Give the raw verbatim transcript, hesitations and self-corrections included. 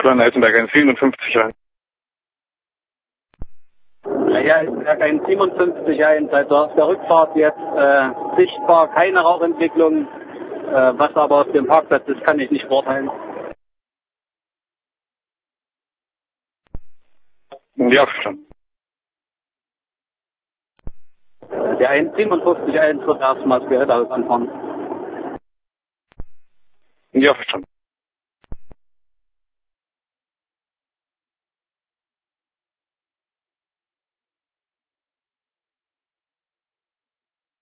Klein-Altenberg eins siebenundfünfzig ein. Ja, Altenberg eins siebenundfünfzig ein, seit der, der Rückfahrt jetzt äh, sichtbar keine Rauchentwicklung. Äh, was aber auf dem Parkplatz ist, kann ich nicht beurteilen. Ja, verstanden. Der eins siebenundfünfzig eins wird erstmals Gehälter anfahren. Ja, verstanden.